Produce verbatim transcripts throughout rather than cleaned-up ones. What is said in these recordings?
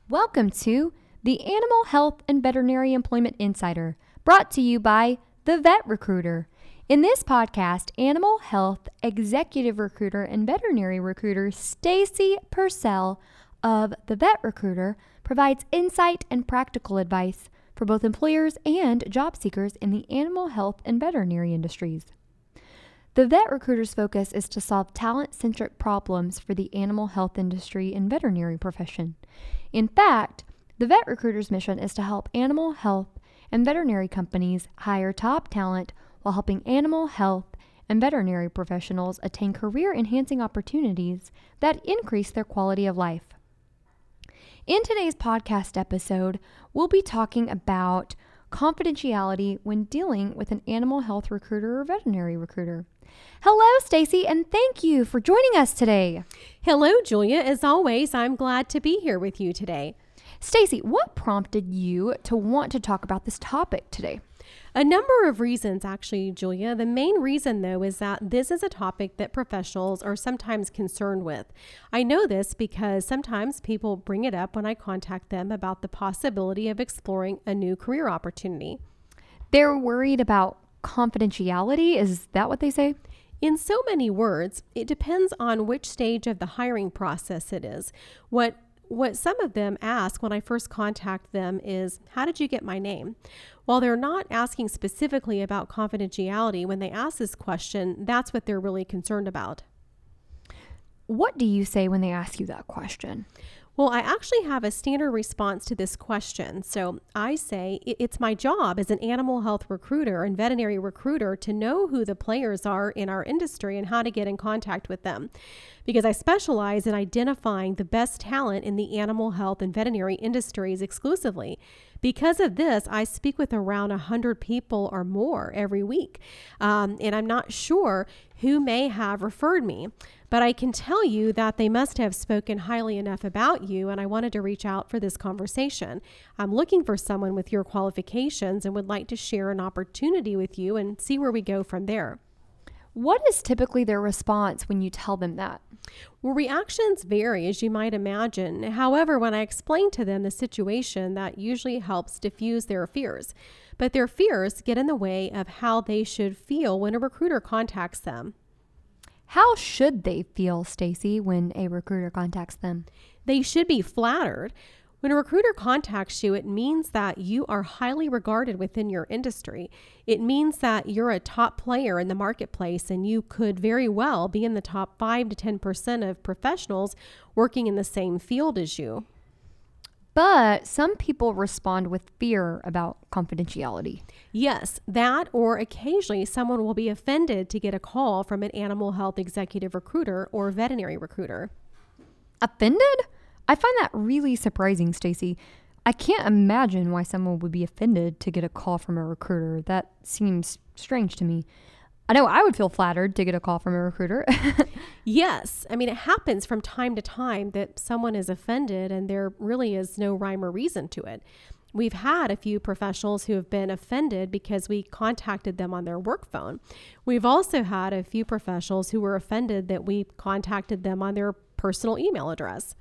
Welcome to the Animal Health and Veterinary Employment Insider, brought to you by The Vet Recruiter. In this podcast, animal health executive recruiter and veterinary recruiter Stacy Purcell of The Vet Recruiter provides insight and practical advice for both employers and job seekers in the animal health and veterinary industries. The Vet Recruiter's focus is to solve talent-centric problems for the animal health industry and veterinary profession. In fact, the Vet Recruiter's mission is to help animal health and veterinary companies hire top talent while helping animal health and veterinary professionals attain career-enhancing opportunities that increase their quality of life. In today's podcast episode, we'll be talking about confidentiality when dealing with an animal health recruiter or veterinary recruiter. Hello, Stacy, and thank you for joining us today. Hello, Julia. As always, I'm glad to be here with you today. Stacy, what prompted you to want to talk about this topic today? A number of reasons, actually, Julia. The main reason, though, is that this is a topic that professionals are sometimes concerned with. I know this because sometimes people bring it up when I contact them about the possibility of exploring a new career opportunity. They're worried about confidentiality? Is that what they say? In so many words, it depends on which stage of the hiring process it is. What What some of them ask when I first contact them is, how did you get my name? While they're not asking specifically about confidentiality, when they ask this question, that's what they're really concerned about. What do you say when they ask you that question? Well, I actually have a standard response to this question. So I say it's my job as an animal health recruiter and veterinary recruiter to know who the players are in our industry and how to get in contact with them, because I specialize in identifying the best talent in the animal health and veterinary industries exclusively. Because of this, I speak with around one hundred people or more every week, um, and I'm not sure who may have referred me. But I can tell you that they must have spoken highly enough about you, and I wanted to reach out for this conversation. I'm looking for someone with your qualifications and would like to share an opportunity with you and see where we go from there. What is typically their response when you tell them that? Well, reactions vary, as you might imagine. However, when I explain to them the situation, that usually helps diffuse their fears. But their fears get in the way of how they should feel when a recruiter contacts them. How should they feel, Stacy, when a recruiter contacts them? They should be flattered. When a recruiter contacts you, it means that you are highly regarded within your industry. It means that you're a top player in the marketplace, and you could very well be in the top five to ten percent of professionals working in the same field as you. But some people respond with fear about confidentiality. Yes, that, or occasionally someone will be offended to get a call from an animal health executive recruiter or veterinary recruiter. Offended? I find that really surprising, Stacy. I can't imagine why someone would be offended to get a call from a recruiter. That seems strange to me. I know I would feel flattered to get a call from a recruiter. Yes. I mean, it happens from time to time that someone is offended and there really is no rhyme or reason to it. We've had a few professionals who have been offended because we contacted them on their work phone. We've also had a few professionals who were offended that we contacted them on their personal email address.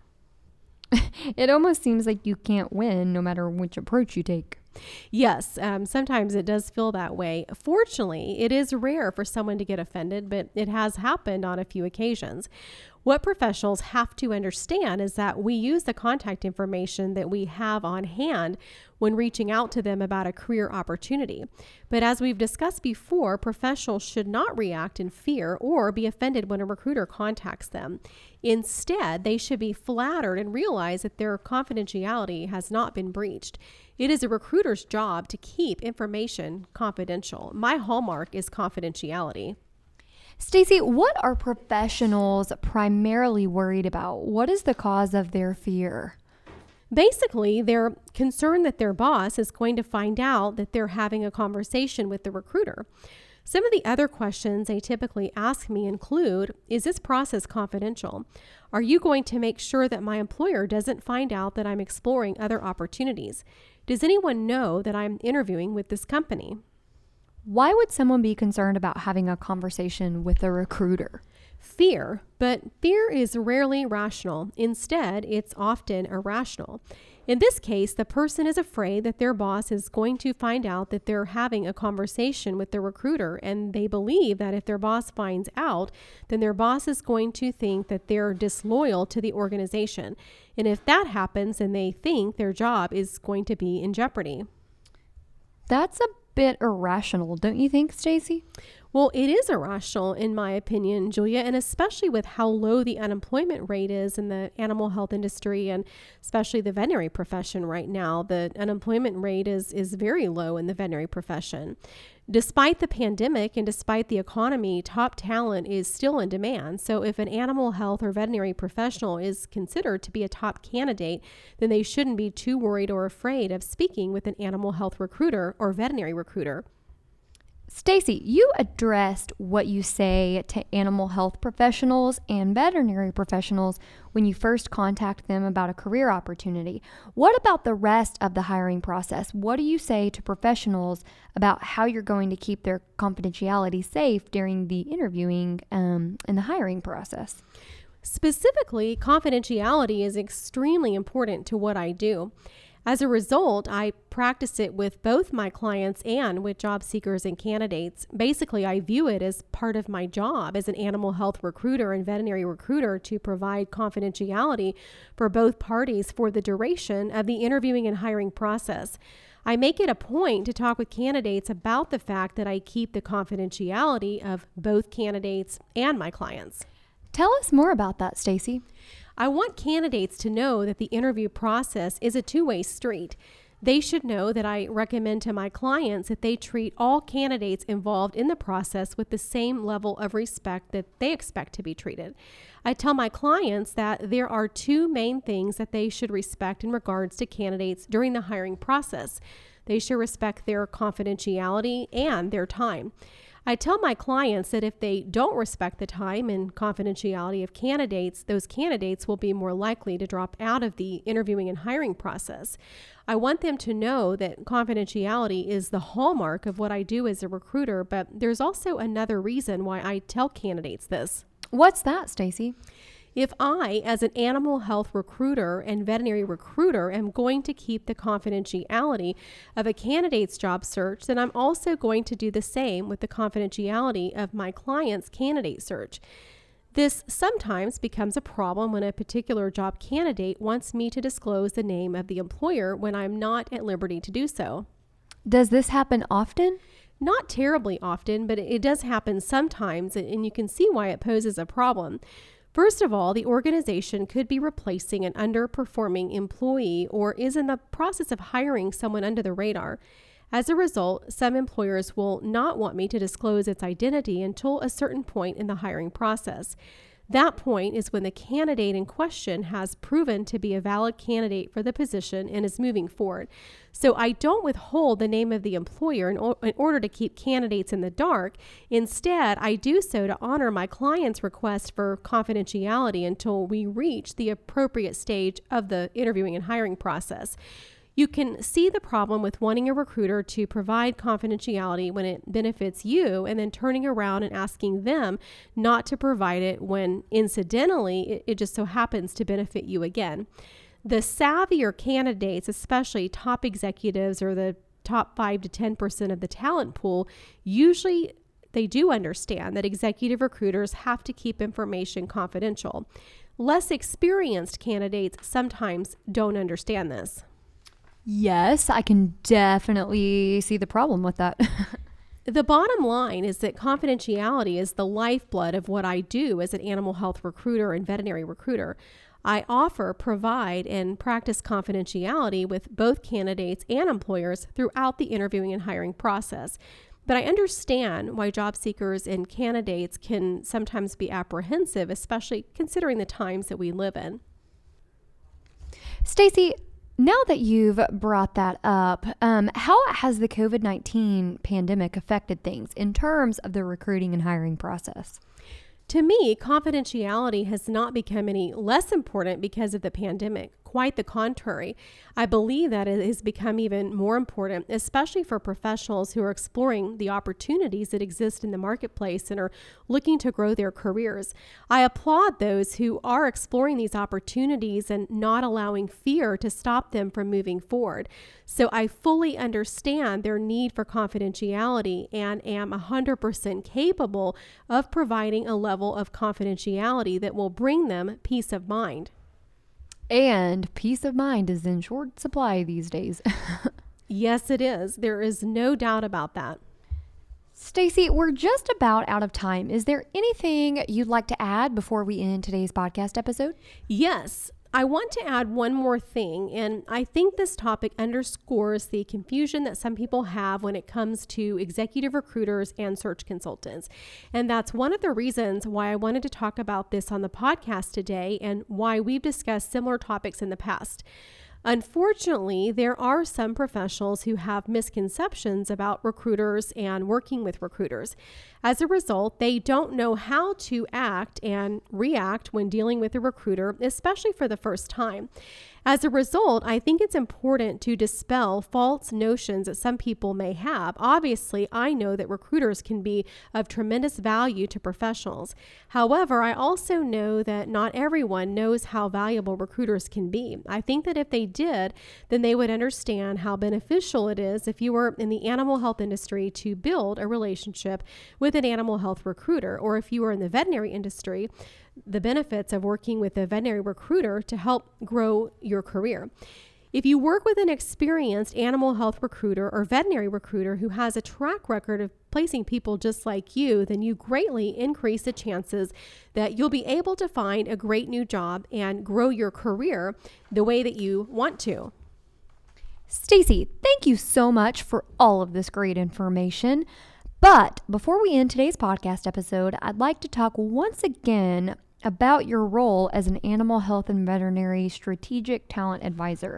It almost seems like you can't win no matter which approach you take. Yes, um, sometimes it does feel that way. Fortunately, it is rare for someone to get offended, but it has happened on a few occasions. What professionals have to understand is that we use the contact information that we have on hand when reaching out to them about a career opportunity. But as we've discussed before, professionals should not react in fear or be offended when a recruiter contacts them. Instead, they should be flattered and realize that their confidentiality has not been breached. It is a recruiter's job to keep information confidential. My hallmark is confidentiality. Stacy, what are professionals primarily worried about? What is the cause of their fear? Basically, they're concerned that their boss is going to find out that they're having a conversation with the recruiter. Some of the other questions they typically ask me include, is this process confidential? Are you going to make sure that my employer doesn't find out that I'm exploring other opportunities? Does anyone know that I'm interviewing with this company? Why would someone be concerned about having a conversation with a recruiter? Fear, but fear is rarely rational. Instead, it's often irrational. In this case, the person is afraid that their boss is going to find out that they're having a conversation with the recruiter, and they believe that if their boss finds out, then their boss is going to think that they're disloyal to the organization. And if that happens, then they think their job is going to be in jeopardy. That's a bit irrational, don't you think, Stacy? Well, it is irrational, in my opinion, Julia, and especially with how low the unemployment rate is in the animal health industry and especially the veterinary profession right now. The unemployment rate is, is very low in the veterinary profession. Despite the pandemic and despite the economy, top talent is still in demand. So if an animal health or veterinary professional is considered to be a top candidate, then they shouldn't be too worried or afraid of speaking with an animal health recruiter or veterinary recruiter. Stacy, you addressed what you say to animal health professionals and veterinary professionals when you first contact them about a career opportunity. What about the rest of the hiring process? What do you say to professionals about how you're going to keep their confidentiality safe during the interviewing um, and the hiring process? Specifically, confidentiality is extremely important to what I do. As a result, I practice it with both my clients and with job seekers and candidates. Basically, I view it as part of my job as an animal health recruiter and veterinary recruiter to provide confidentiality for both parties for the duration of the interviewing and hiring process. I make it a point to talk with candidates about the fact that I keep the confidentiality of both candidates and my clients. Tell us more about that, Stacy. I want candidates to know that the interview process is a two-way street. They should know that I recommend to my clients that they treat all candidates involved in the process with the same level of respect that they expect to be treated. I tell my clients that there are two main things that they should respect in regards to candidates during the hiring process. They should respect their confidentiality and their time. I tell my clients that if they don't respect the time and confidentiality of candidates, those candidates will be more likely to drop out of the interviewing and hiring process. I want them to know that confidentiality is the hallmark of what I do as a recruiter, but there's also another reason why I tell candidates this. What's that, Stacy? If I, as an animal health recruiter and veterinary recruiter, am going to keep the confidentiality of a candidate's job search, then I'm also going to do the same with the confidentiality of my client's candidate search. This sometimes becomes a problem when a particular job candidate wants me to disclose the name of the employer when I'm not at liberty to do so. Does this happen often? Not terribly often, but it does happen sometimes, and you can see why it poses a problem. First of all, the organization could be replacing an underperforming employee or is in the process of hiring someone under the radar. As a result, some employers will not want me to disclose its identity until a certain point in the hiring process. That point is when the candidate in question has proven to be a valid candidate for the position and is moving forward. So I don't withhold the name of the employer in, o- in order to keep candidates in the dark. Instead, I do so to honor my client's request for confidentiality until we reach the appropriate stage of the interviewing and hiring process. You can see the problem with wanting a recruiter to provide confidentiality when it benefits you and then turning around and asking them not to provide it when incidentally it, it just so happens to benefit you again. The savvier candidates, especially top executives or the top five to ten percent of the talent pool, usually they do understand that executive recruiters have to keep information confidential. Less experienced candidates sometimes don't understand this. Yes, I can definitely see the problem with that. The bottom line is that confidentiality is the lifeblood of what I do as an animal health recruiter and veterinary recruiter. I offer, provide, and practice confidentiality with both candidates and employers throughout the interviewing and hiring process. But I understand why job seekers and candidates can sometimes be apprehensive, especially considering the times that we live in. Stacy, now that you've brought that up, um, how has the covid nineteen pandemic affected things in terms of the recruiting and hiring process? To me, confidentiality has not become any less important because of the pandemic. quite the contrary. I believe that it has become even more important, especially for professionals who are exploring the opportunities that exist in the marketplace and are looking to grow their careers. I applaud those who are exploring these opportunities and not allowing fear to stop them from moving forward. So I fully understand their need for confidentiality and am one hundred percent capable of providing a level of confidentiality that will bring them peace of mind. And peace of mind is in short supply these days. Yes, it is. There is no doubt about that. Stacy, we're just about out of time. Is there anything you'd like to add before we end today's podcast episode? Yes. I want to add one more thing, and I think this topic underscores the confusion that some people have when it comes to executive recruiters and search consultants. And that's one of the reasons why I wanted to talk about this on the podcast today and why we've discussed similar topics in the past. Unfortunately, there are some professionals who have misconceptions about recruiters and working with recruiters. As a result, they don't know how to act and react when dealing with a recruiter, especially for the first time. As a result, I think it's important to dispel false notions that some people may have. Obviously, I know that recruiters can be of tremendous value to professionals. However, I also know that not everyone knows how valuable recruiters can be. I think that if they did, then they would understand how beneficial it is if you were in the animal health industry to build a relationship with an animal health recruiter, or if you were in the veterinary industry, the benefits of working with a veterinary recruiter to help grow your career. If you work with an experienced animal health recruiter or veterinary recruiter who has a track record of placing people just like you, then you greatly increase the chances that you'll be able to find a great new job and grow your career the way that you want to. Stacy, thank you so much for all of this great information. But before we end today's podcast episode, I'd like to talk once again about your role as an animal health and veterinary strategic talent advisor.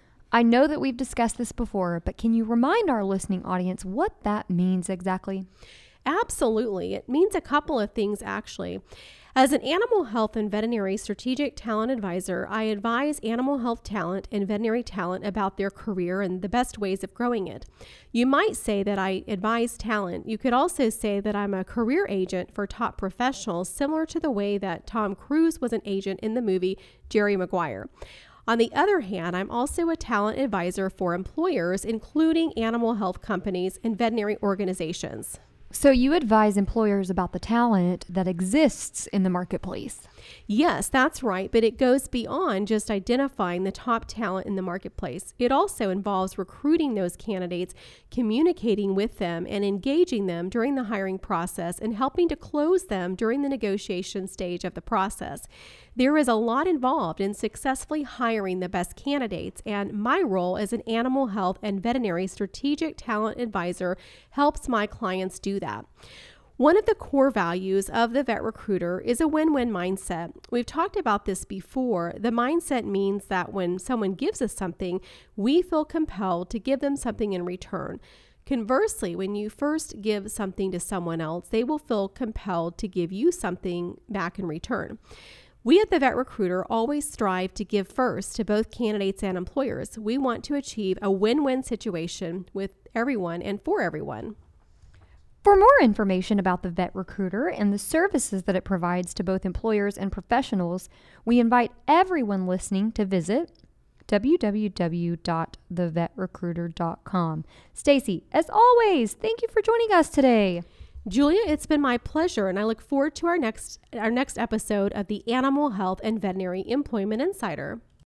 I know that we've discussed this before, but can you remind our listening audience what that means exactly? Absolutely. It means a couple of things, actually. As an animal health and veterinary strategic talent advisor, I advise animal health talent and veterinary talent about their career and the best ways of growing it. You might say that I advise talent. You could also say that I'm a career agent for top professionals, similar to the way that Tom Cruise was an agent in the movie Jerry Maguire. On the other hand, I'm also a talent advisor for employers, including animal health companies and veterinary organizations. So you advise employers about the talent that exists in the marketplace. Yes, that's right, but it goes beyond just identifying the top talent in the marketplace. It also involves recruiting those candidates, communicating with them, and engaging them during the hiring process and helping to close them during the negotiation stage of the process. There is a lot involved in successfully hiring the best candidates, and my role as an animal health and veterinary strategic talent advisor helps my clients do that. One of the core values of the Vet Recruiter is a win-win mindset. We've talked about this before. The mindset means that when someone gives us something, we feel compelled to give them something in return. Conversely, when you first give something to someone else, they will feel compelled to give you something back in return. We at the Vet Recruiter always strive to give first to both candidates and employers. We want to achieve a win-win situation with everyone and for everyone. For more information about the Vet Recruiter and the services that it provides to both employers and professionals, we invite everyone listening to visit w w w dot the vet recruiter dot com. Stacy, as always, thank you for joining us today. Julia, it's been my pleasure, and I look forward to our next our next episode of the Animal Health and Veterinary Employment Insider.